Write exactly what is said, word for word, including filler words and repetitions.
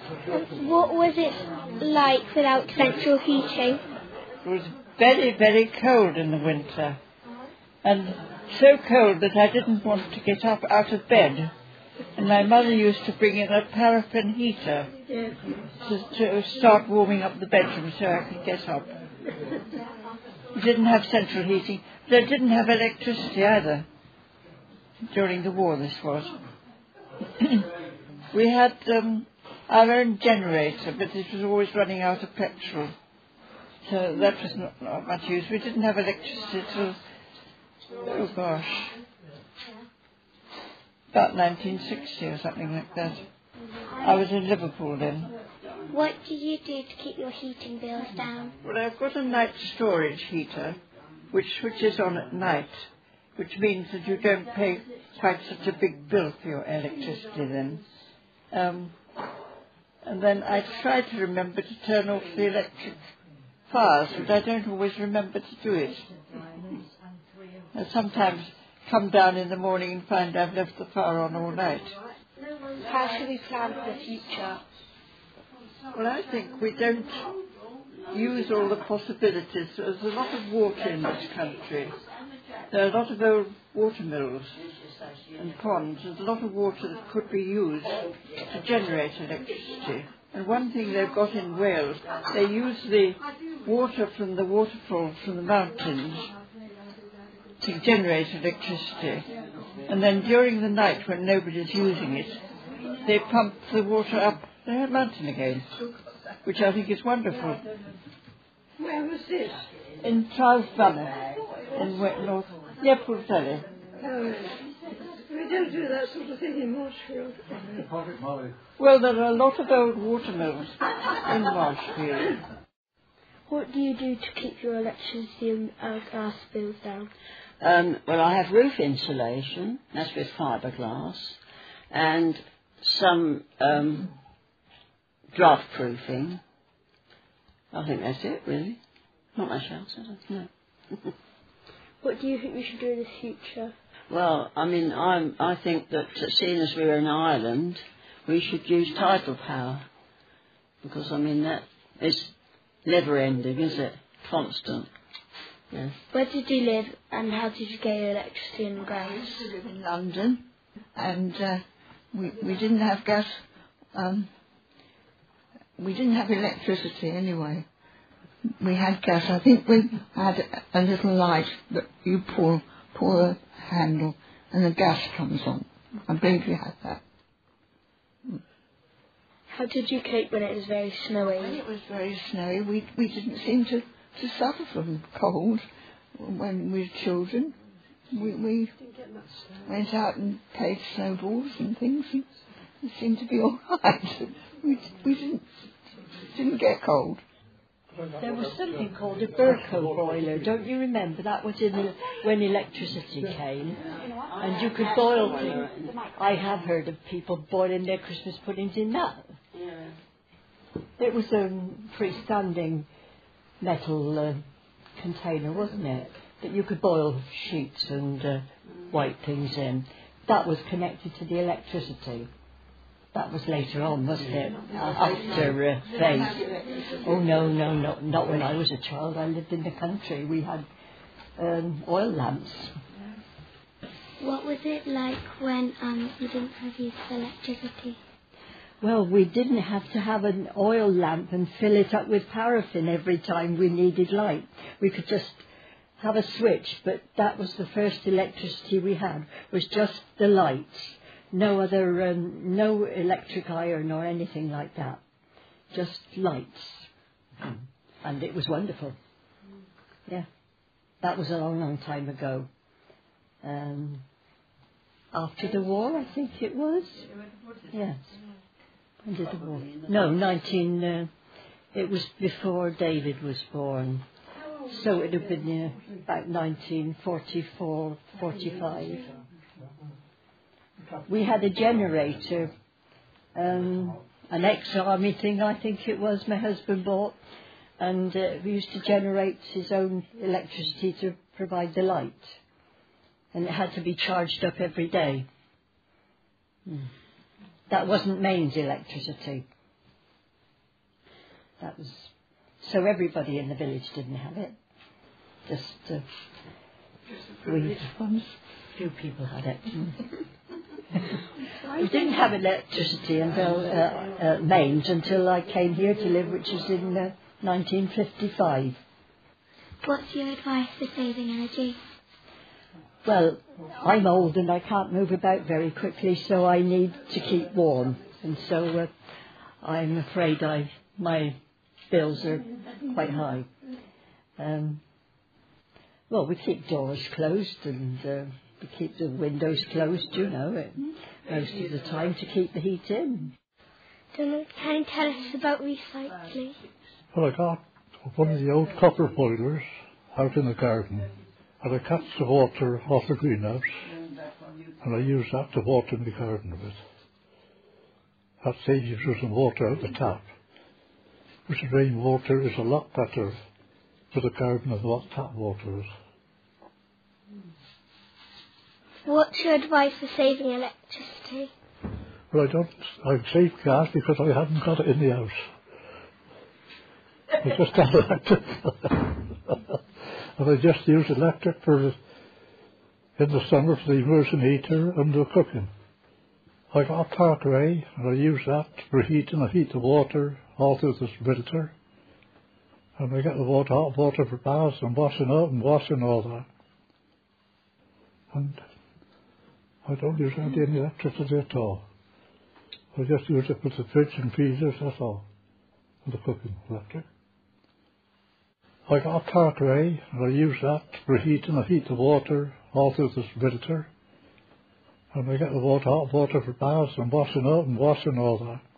And what was it like without central heating? It was very, very cold in the winter. And so cold that I didn't want to get up out of bed. And my mother used to bring in a paraffin heater to, to start warming up the bedroom so I could get up. We didn't have central heating. They didn't have electricity either. During the war, this was. We had um, our own generator, but it was always running out of petrol. So that was not, not much use. We didn't have electricity till, oh gosh, about nineteen sixty or something like that. I was in Liverpool then. What do you do to keep your heating bills down? Well, I've got a night storage heater, which switches on at night, which means that you don't pay quite such a big bill for your electricity then. Um, and then I try to remember to turn off the electric fires, but I don't always remember to do it. I sometimes come down in the morning and find I've left the fire on all night. How should we plan for the future? Well, I think we don't use all the possibilities. There's a lot of water in this country. There are a lot of old water mills and ponds. There's a lot of water that could be used to generate electricity. And one thing they've got in Wales, they use the water from the waterfalls from the mountains to generate electricity. And then during the night when nobody's using it, they pump the water up the mountain again, which I think is wonderful. Where was this? In Charles Valley, in North, near Pulseley. Oh, we don't do that sort of thing in Marshfield. Well, there are a lot of old watermills in Marshfield. What do you do to keep your electricity and uh, gas bills down? Um, well, I have roof insulation, that's with fiberglass, and some um, draft proofing. I think that's it, really. Not much else, is it? No. What do you think we should do in the future? Well, I mean, I'm, I think that uh, seeing as we're in Ireland, we should use tidal power. Because, I mean, that is never-ending, is it? Constant. Yeah. Where did you live and how did you get your electricity and gas? I used to live in London and uh, we, we didn't have gas. Um, we didn't have electricity anyway. We had gas. I think we had a little light that you pull, pull the handle and the gas comes on. I believe you had that. How did you cope when it was very snowy? When it was very snowy, we, we didn't seem to, to suffer from cold when we were children. We, we went out and played snowballs and things and it seemed to be all right. We, we didn't, didn't get cold. There was something called a Burco boiler, don't you remember? That was in the, when electricity came, and you could boil things. I have heard of people boiling their Christmas puddings in that. It was a freestanding metal uh, container, wasn't it? That you could boil sheets and uh, white things in. That was connected to the electricity. That was later on, wasn't it? After uh, faith. Oh, no, no, no, not when I was a child. I lived in the country. We had um, oil lamps. What was it like when um, you didn't have use of electricity? Well, we didn't have to have an oil lamp and fill it up with paraffin every time we needed light. We could just have a switch, but that was the first electricity we had, was just the lights. No other, um, no electric iron or anything like that. Just lights. Mm. And it was wonderful. Yeah. That was a long, long time ago. Um, after the war, I think it was. Yes. When did the war? No, nineteen. Uh, it was before David was born. So it would have been uh, about nineteen forty-four, forty-five. We had a generator, um, an ex-army thing, I think it was, my husband bought, and uh, we used to generate his own electricity to provide the light, and it had to be charged up every day. Mm. That wasn't mains electricity. That was so everybody in the village didn't have it. Just uh, we few people had it. We didn't have electricity until uh, uh, mains until I came here to live, which was in uh, nineteen fifty-five. What's your advice for saving energy? Well, I'm old and I can't move about very quickly, so I need to keep warm, and so uh, I'm afraid I my bills are quite high. Um, well, we keep doors closed and uh, we keep the windows closed, you know, it, most of the time to keep the heat in. Donald, can you tell us about recycling? Well, I got one of the old copper boilers out in the garden, and I catch the water off the greenhouse, and I use that to water the garden with. That saves you using water out the tap, which rainwater is a lot better for the garden than what tap water is. What's your advice for saving electricity? Well, I don't, I save gas because I haven't got it in the house. I just have electric. And I just use electric for the, in the summer for the immersion heater and the cooking. I got a Parkway and I use that for heating. I heat the water all through this winter. And I get the water, hot water for baths and washing up and washing all that. And I don't use any electricity at all. I just use it for the fridge and freezers, that's all. And the cooking electric. I got a Parkway and I use that for heating. I heat the water all through this winter. And I get the water, hot water for baths and washing up and washing all that.